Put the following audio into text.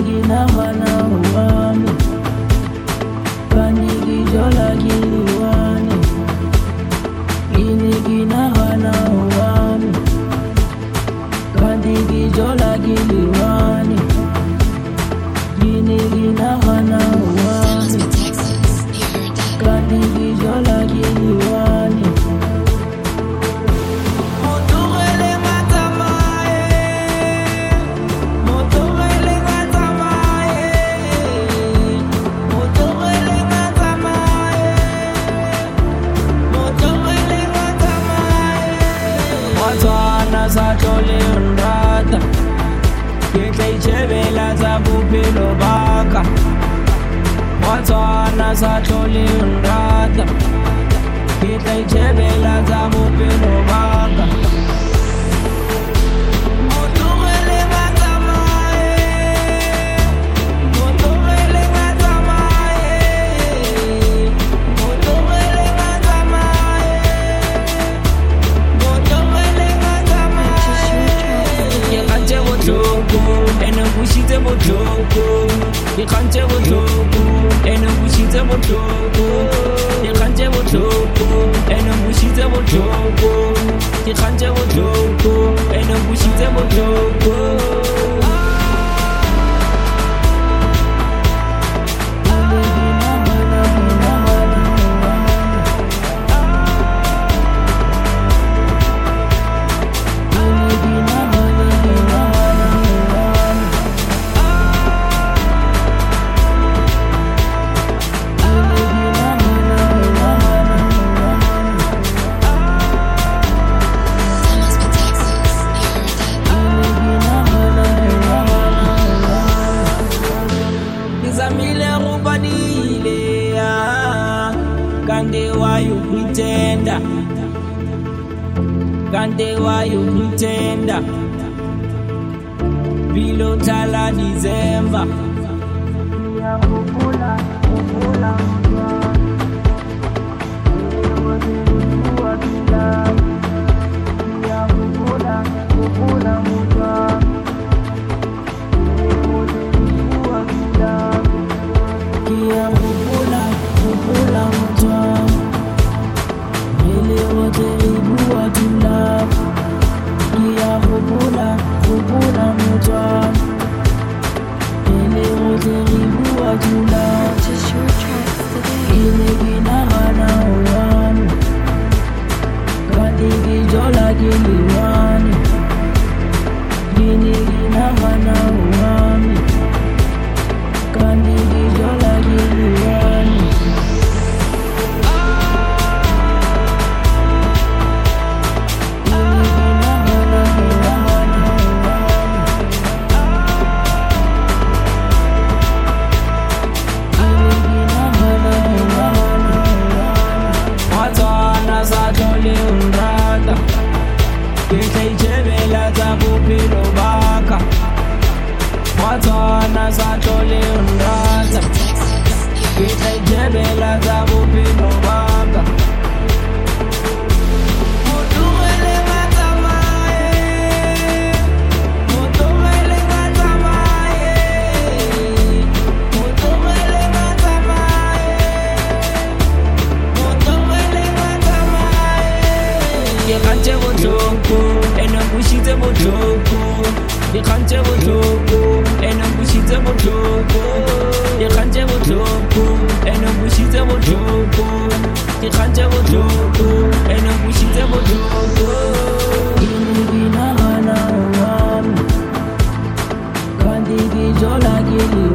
ginahana wami, kandi gijola giliwani. Ini ginahana wami, kandi gijola giliwani. Ini ginahana wami, kandi gijola giliwani. Satole undrata, kete ichebela za bupilo baka. Watwana satole undrata, kete ichebela za bupilo baka. Eno bushite motoko, ikanje motoko. Eno bushite motoko, ikanje motoko. Eno bushite motoko, ikanje motoko. Eno bushite motoko. Kande why you pretender? Kande why you pretender? Bilo tala December. Watwana satole undrata, kita ijebela za bupilo baka. Mutuwele matamae, mutuwele matamae, mutuwele matamae, mutuwele matamae. Yekanje motoko, eno bushite motoko. Yekanje motoko, eno bushite motoko. Yekanje motoko, eno bushite motoko. Yekanje motoko, eno bushite motoko. Ini ginahana wami, kandi gijola gili.